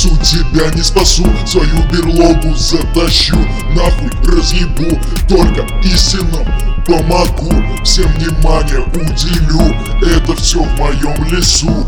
лесу тебя не спасу, свою берлогу затащу, нахуй разъебу, только истинным помогу, всем внимание уделю, это все в моем лесу.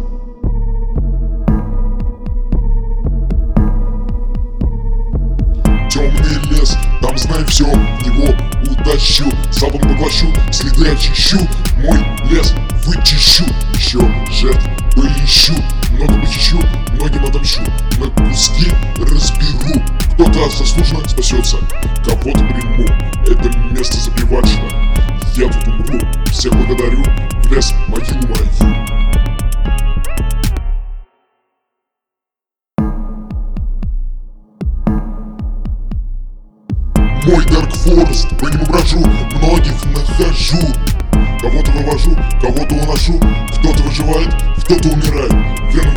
Темный лес, там знай все, в него утащу, запом поглощу, следы очищу, мой лес вычищу, еще жертв поищу, много похищу, многим отомщу, на куски разберу, кто-то заслуженно спасется, кого-то приму, это место забивачно, я тут умру, всех благодарю, в лес могилу мою. Мой Dark Forest, по нему брожу, многих нахожу, кого-то вывожу, кого-то уношу, кто-то выживает, кто-то умирает, вены